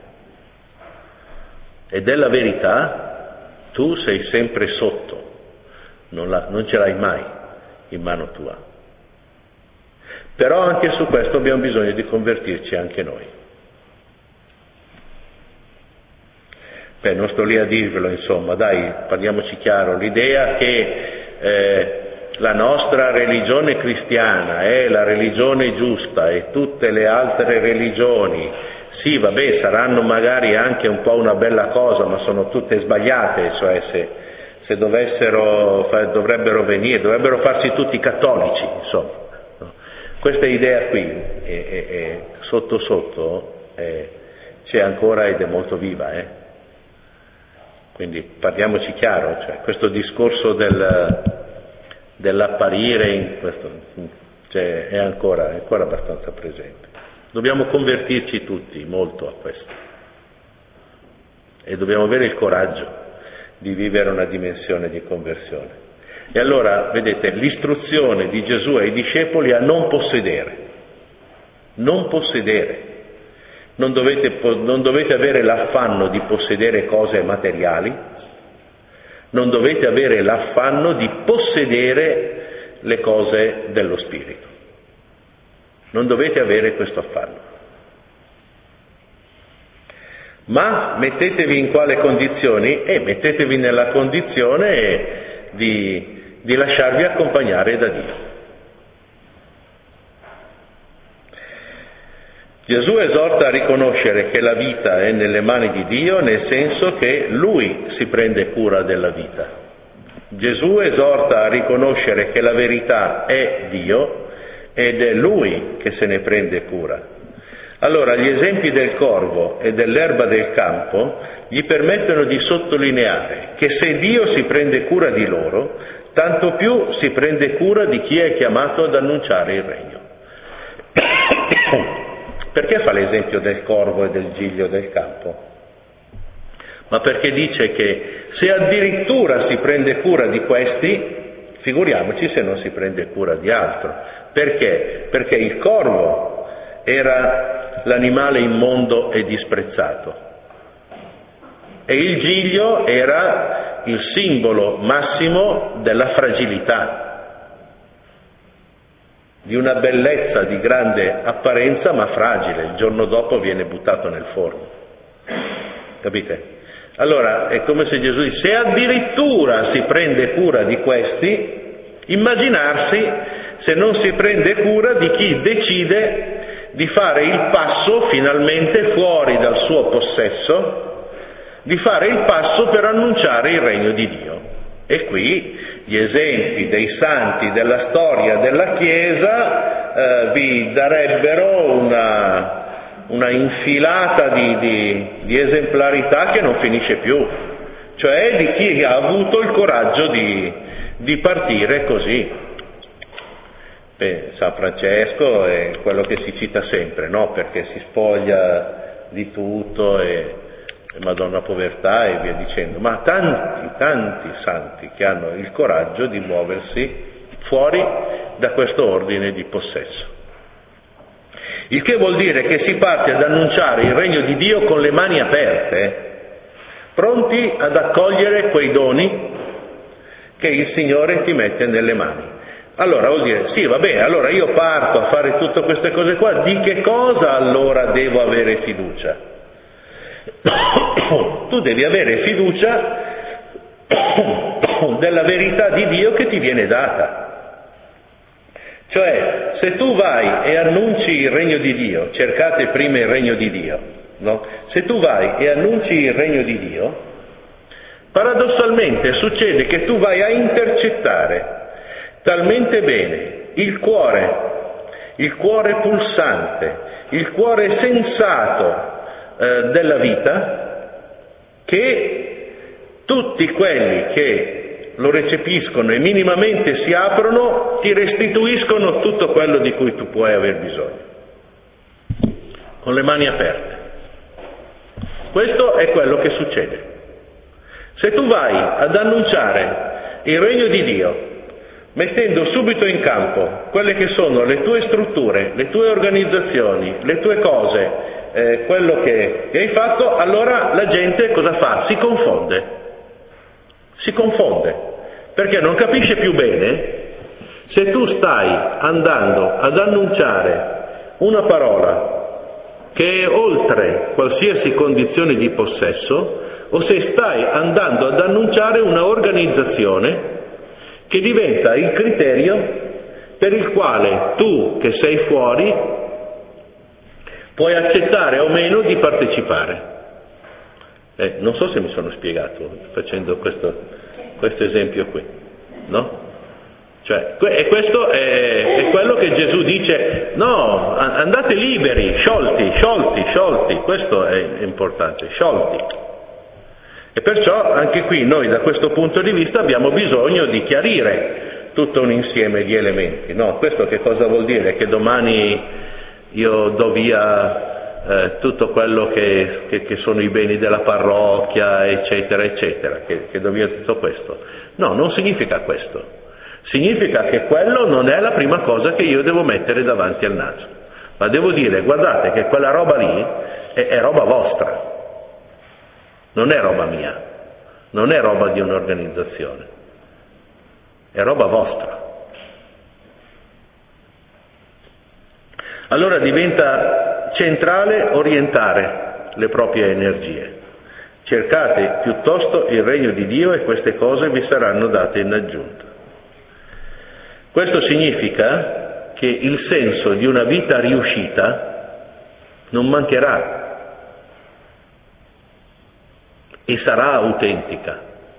e della verità tu sei sempre sotto, non ce l'hai mai in mano tua. Però anche su questo abbiamo bisogno di convertirci anche noi. Non sto lì a dirvelo, insomma, dai, parliamoci chiaro, l'idea che la nostra religione cristiana è la religione giusta e tutte le altre religioni, sì, vabbè, saranno magari anche un po' una bella cosa, ma sono tutte sbagliate, cioè se dovrebbero farsi tutti cattolici, insomma. No? Questa idea qui, sotto sotto, c'è ancora ed è molto viva, Quindi parliamoci chiaro, cioè, questo discorso dell'apparire in questo, cioè, è ancora abbastanza presente. Dobbiamo convertirci tutti molto a questo e dobbiamo avere il coraggio di vivere una dimensione di conversione. E allora, vedete, l'istruzione di Gesù ai discepoli a non possedere. Non dovete avere l'affanno di possedere cose materiali, non dovete avere l'affanno di possedere le cose dello spirito. Non dovete avere questo affanno. Ma mettetevi in quale condizioni? Mettetevi nella condizione di lasciarvi accompagnare da Dio. Gesù esorta a riconoscere che la vita è nelle mani di Dio, nel senso che Lui si prende cura della vita. Gesù esorta a riconoscere che la verità è Dio ed è Lui che se ne prende cura. Allora, gli esempi del corvo e dell'erba del campo gli permettono di sottolineare che se Dio si prende cura di loro, tanto più si prende cura di chi è chiamato ad annunciare il regno. Perché fa l'esempio del corvo e del giglio del campo? Ma perché dice che se addirittura si prende cura di questi, figuriamoci se non si prende cura di altro. Perché? Perché il corvo era l'animale immondo e disprezzato e il giglio era il simbolo massimo della fragilità, di una bellezza di grande apparenza ma fragile, il giorno dopo viene buttato nel forno. Capite? Allora è come se Gesù dice: se addirittura si prende cura di questi, immaginarsi se non si prende cura di chi decide di fare il passo finalmente fuori dal suo possesso, di fare il passo per annunciare il regno di Dio. E qui gli esempi dei santi della storia della Chiesa vi darebbero una infilata di esemplarità che non finisce più, cioè di chi ha avuto il coraggio di partire così. San Francesco è quello che si cita sempre, no? Perché si spoglia di tutto e Madonna Povertà e via dicendo, ma tanti santi che hanno il coraggio di muoversi fuori da questo ordine di possesso. Il che vuol dire che si parte ad annunciare il regno di Dio con le mani aperte, pronti ad accogliere quei doni che il Signore ti mette nelle mani. Allora vuol dire, sì, va bene, allora io parto a fare tutte queste cose qua, di che cosa allora devo avere fiducia? Tu devi avere fiducia della verità di Dio che ti viene data. Cioè, se tu vai e annunci il regno di Dio, cercate prima il regno di Dio, no? Se tu vai e annunci il regno di Dio, paradossalmente succede che tu vai a intercettare talmente bene il cuore pulsante, il cuore sensato della vita, che tutti quelli che lo recepiscono e minimamente si aprono ti restituiscono tutto quello di cui tu puoi aver bisogno, con le mani aperte. Questo è quello che succede. Se tu vai ad annunciare il regno di Dio, mettendo subito in campo quelle che sono le tue strutture, le tue organizzazioni, le tue cose, quello che hai fatto, allora la gente cosa fa? Si confonde, perché non capisce più bene se tu stai andando ad annunciare una parola che è oltre qualsiasi condizione di possesso, o se stai andando ad annunciare una organizzazione che diventa il criterio per il quale tu, che sei fuori, puoi accettare o meno di partecipare. Non so se mi sono spiegato facendo questo esempio qui, no? Cioè, e questo è quello che Gesù dice: no, andate liberi, sciolti, questo è importante, sciolti. E perciò anche qui noi da questo punto di vista abbiamo bisogno di chiarire tutto un insieme di elementi, no? Questo che cosa vuol dire? Che domani io do via tutto quello che sono i beni della parrocchia, eccetera, eccetera, che do via tutto questo? No, non significa questo. Significa che quello non è la prima cosa che io devo mettere davanti al naso, ma devo dire: guardate che quella roba lì è roba vostra, non è roba mia, non è roba di un'organizzazione, è roba vostra. Allora diventa centrale orientare le proprie energie. Cercate piuttosto il regno di Dio e queste cose vi saranno date in aggiunta. Questo significa che il senso di una vita riuscita non mancherà e sarà autentica.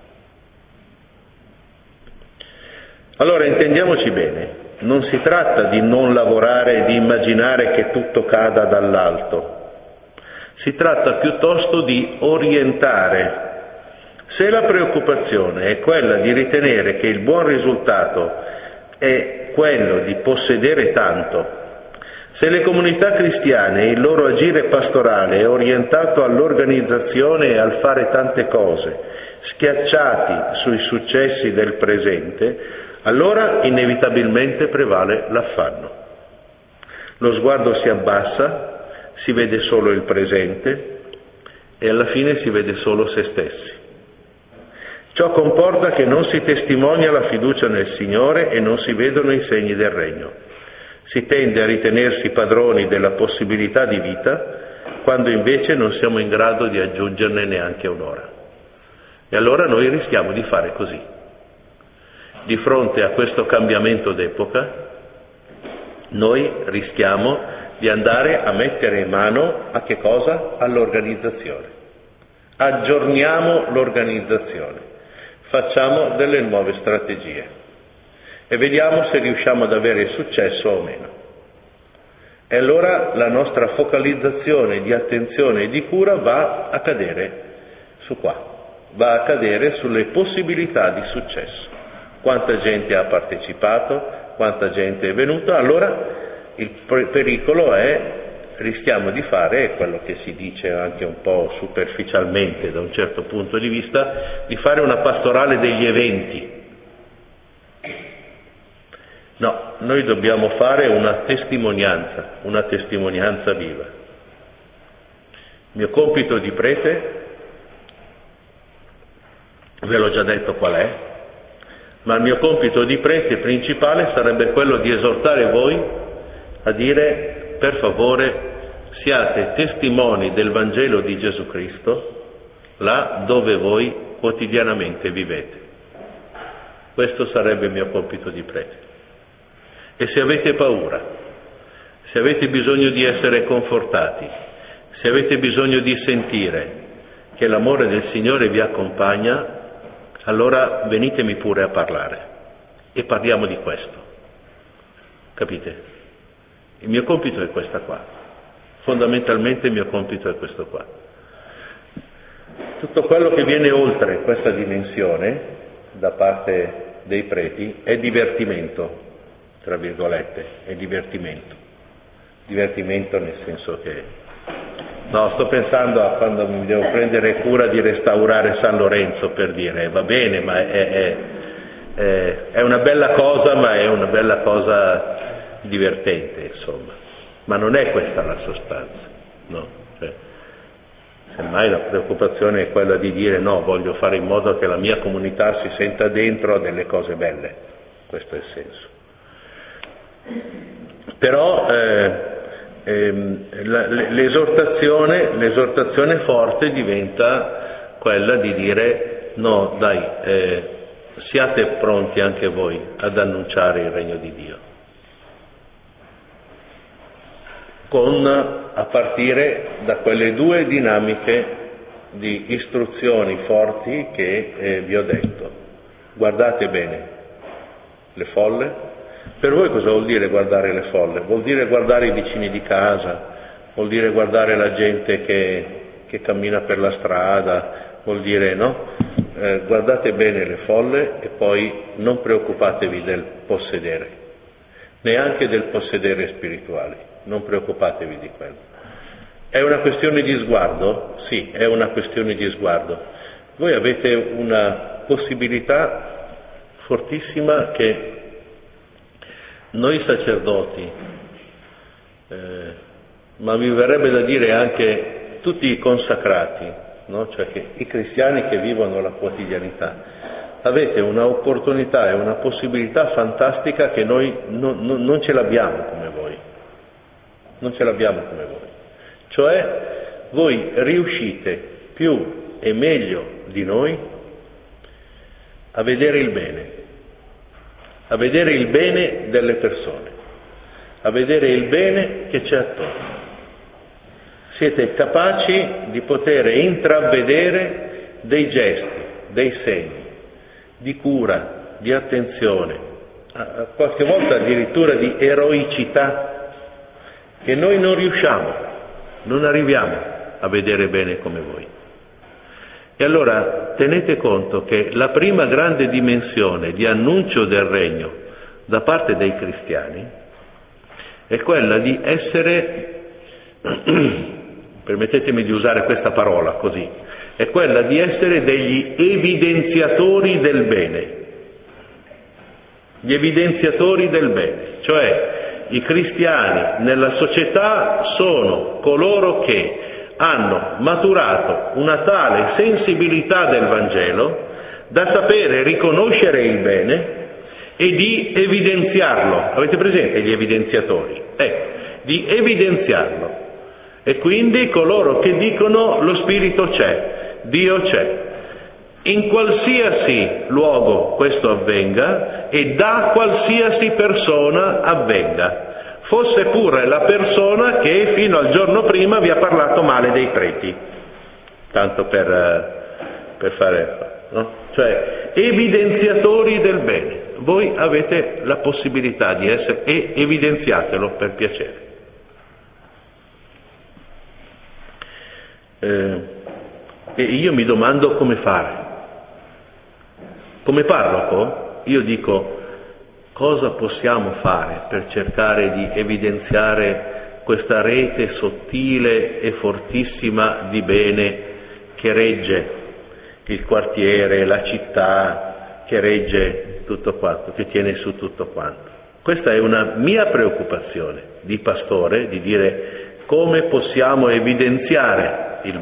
Allora intendiamoci bene, non si tratta di non lavorare e di immaginare che tutto cada dall'alto, si tratta piuttosto di orientare. Se la preoccupazione è quella di ritenere che il buon risultato è quello di possedere tanto, se le comunità cristiane e il loro agire pastorale è orientato all'organizzazione e al fare tante cose, schiacciati sui successi del presente, allora inevitabilmente prevale l'affanno. Lo sguardo si abbassa, si vede solo il presente e alla fine si vede solo se stessi. Ciò comporta che non si testimonia la fiducia nel Signore e non si vedono i segni del regno. Si tende a ritenersi padroni della possibilità di vita, quando invece non siamo in grado di aggiungerne neanche un'ora. E allora noi rischiamo di fare così. Di fronte a questo cambiamento d'epoca, noi rischiamo di andare a mettere in mano a che cosa? All'organizzazione. Aggiorniamo l'organizzazione. Facciamo delle nuove strategie e vediamo se riusciamo ad avere successo o meno. E allora la nostra focalizzazione di attenzione e di cura va a cadere su qua, va a cadere sulle possibilità di successo. Quanta gente ha partecipato, quanta gente è venuta, allora il pericolo è: rischiamo di fare quello che si dice anche un po' superficialmente da un certo punto di vista, di fare una pastorale degli eventi. No, noi dobbiamo fare una testimonianza viva. Il mio compito di prete, ve l'ho già detto qual è, ma il mio compito di prete principale sarebbe quello di esortare voi a dire: per favore, siate testimoni del Vangelo di Gesù Cristo là dove voi quotidianamente vivete. Questo sarebbe il mio compito di prete. E se avete paura, se avete bisogno di essere confortati, se avete bisogno di sentire che l'amore del Signore vi accompagna, allora venitemi pure a parlare e parliamo di questo. Capite? Il mio compito è questa qua. Fondamentalmente il mio compito è questo qua. Tutto quello che viene oltre questa dimensione da parte dei preti è divertimento, tra virgolette, è divertimento. Divertimento nel senso che No, sto pensando a quando mi devo prendere cura di restaurare San Lorenzo, per dire, va bene, ma è una bella cosa, ma è una bella cosa divertente, insomma. Ma non è questa la sostanza, no? Cioè, semmai la preoccupazione è quella di dire no, voglio fare in modo che la mia comunità si senta dentro a delle cose belle, questo è il senso. Però l'esortazione forte diventa quella di dire no, dai, siate pronti anche voi ad annunciare il regno di Dio, a partire da quelle due dinamiche di istruzioni forti che vi ho detto. Guardate bene le folle. Per voi cosa vuol dire guardare le folle? Vuol dire guardare i vicini di casa, vuol dire guardare la gente che cammina per la strada, vuol dire no? Guardate bene le folle e poi non preoccupatevi del possedere, neanche del possedere spirituali, non preoccupatevi di quello. È una questione di sguardo? Sì, è una questione di sguardo. Voi avete una possibilità fortissima che noi sacerdoti, ma mi verrebbe da dire anche tutti i consacrati, no? Cioè che i cristiani che vivono la quotidianità, avete un'opportunità e una possibilità fantastica che noi non ce l'abbiamo come voi. Non ce l'abbiamo come voi. Cioè, voi riuscite più e meglio di noi a vedere il bene. A vedere il bene delle persone, a vedere il bene che c'è attorno. Siete capaci di poter intravedere dei gesti, dei segni, di cura, di attenzione, qualche volta addirittura di eroicità, che noi non riusciamo, non arriviamo a vedere bene come voi. E allora tenete conto che la prima grande dimensione di annuncio del regno da parte dei cristiani è quella di essere, permettetemi di usare questa parola così, è quella di essere degli evidenziatori del bene. Gli evidenziatori del bene, cioè i cristiani nella società sono coloro che hanno maturato una tale sensibilità del Vangelo da sapere riconoscere il bene e di evidenziarlo. Avete presente gli evidenziatori? Di evidenziarlo. E quindi coloro che dicono lo Spirito c'è, Dio c'è. In qualsiasi luogo questo avvenga e da qualsiasi persona avvenga. Fosse pure la persona che fino al giorno prima vi ha parlato male dei preti, tanto per fare, no? Cioè, evidenziatori del bene. Voi avete la possibilità di essere, e evidenziatelo per piacere. E io mi domando come fare. Come parroco, io dico, cosa possiamo fare per cercare di evidenziare questa rete sottile e fortissima di bene che regge il quartiere, la città, che regge tutto quanto, che tiene su tutto quanto? Questa è una mia preoccupazione di pastore, di dire come possiamo evidenziare il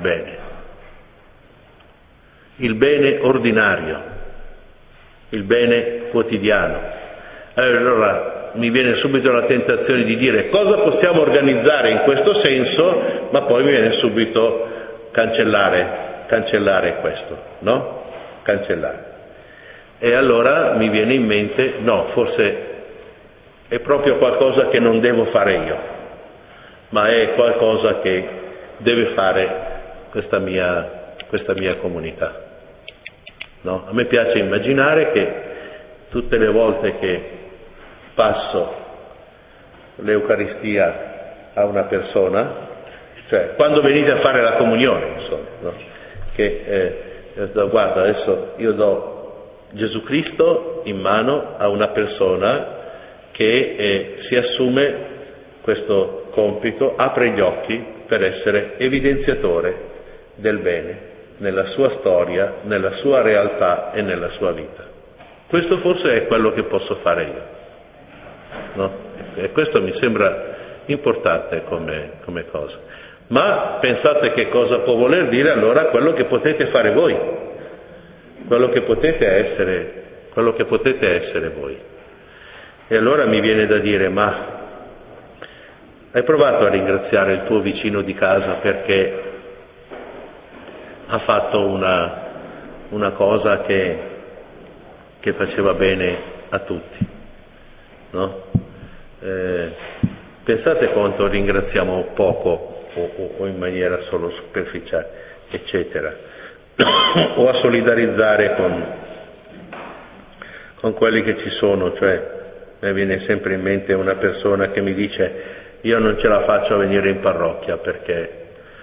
bene ordinario, il bene quotidiano. Allora mi viene subito la tentazione di dire cosa possiamo organizzare in questo senso, ma poi mi viene subito cancellare questo, no? Cancellare. E allora mi viene in mente, no, forse è proprio qualcosa che non devo fare io, ma è qualcosa che deve fare questa mia comunità. No? A me piace immaginare che tutte le volte che passo l'Eucaristia a una persona, cioè quando venite a fare la comunione, insomma, no? Che guarda, adesso io do Gesù Cristo in mano a una persona che si assume questo compito, apre gli occhi per essere evidenziatore del bene nella sua storia, nella sua realtà e nella sua vita. Questo forse è quello che posso fare io, no? E questo mi sembra importante come cosa. Ma pensate che cosa può voler dire allora quello che potete fare voi, quello che potete essere voi. E allora mi viene da dire, ma hai provato a ringraziare il tuo vicino di casa perché ha fatto una cosa che faceva bene a tutti, no? Pensate quanto ringraziamo poco o in maniera solo superficiale, eccetera, o a solidarizzare con quelli che ci sono. Cioè, mi viene sempre in mente una persona che mi dice: io non ce la faccio a venire in parrocchia perché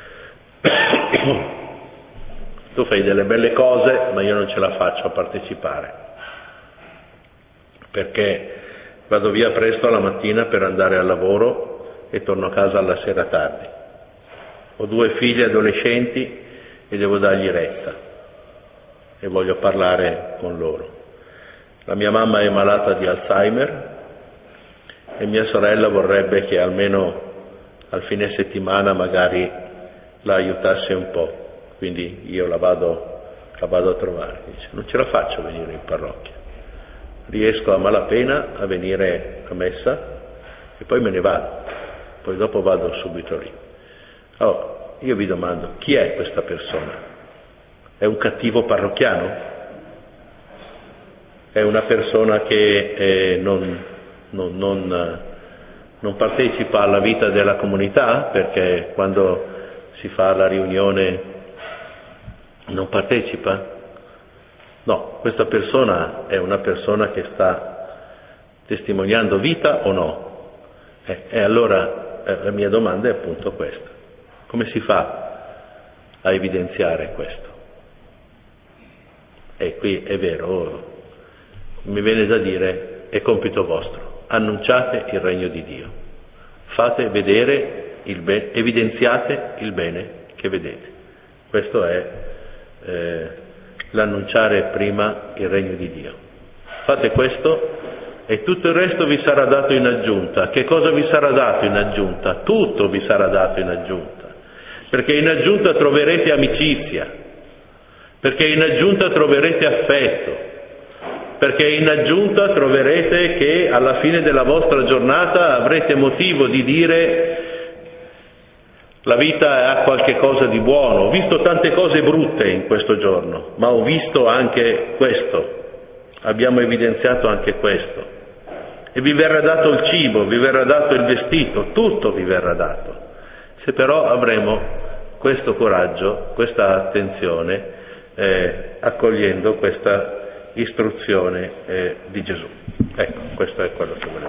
tu fai delle belle cose, ma io non ce la faccio a partecipare, perché vado via presto la mattina per andare al lavoro e torno a casa alla sera tardi. Ho 2 figlie adolescenti e devo dargli retta e voglio parlare con loro. La mia mamma è malata di Alzheimer e mia sorella vorrebbe che almeno al fine settimana magari la aiutasse un po'. Quindi io la vado a trovare. Dice: non ce la faccio a venire in parrocchia, riesco a malapena a venire a messa e poi me ne vado, poi dopo vado subito lì. Allora, io vi domando, chi è questa persona? È un cattivo parrocchiano? È una persona che non partecipa alla vita della comunità, perché quando si fa la riunione non partecipa? No, questa persona è una persona che sta testimoniando vita o no? E allora la mia domanda è appunto questa: come si fa a evidenziare questo? E qui è vero, mi viene da dire, è compito vostro: annunciate il regno di Dio, fate vedere evidenziate il bene che vedete. Questo è l'annunciare prima il regno di Dio. Fate questo e tutto il resto vi sarà dato in aggiunta. Che cosa vi sarà dato in aggiunta? Tutto vi sarà dato in aggiunta, perché in aggiunta troverete amicizia, perché in aggiunta troverete affetto, perché in aggiunta troverete che alla fine della vostra giornata avrete motivo di dire: la vita ha qualche cosa di buono, ho visto tante cose brutte in questo giorno, ma ho visto anche questo, abbiamo evidenziato anche questo, e vi verrà dato il cibo, vi verrà dato il vestito, tutto vi verrà dato, se però avremo questo coraggio, questa attenzione, accogliendo questa istruzione di Gesù. Ecco, questo è quello che volevo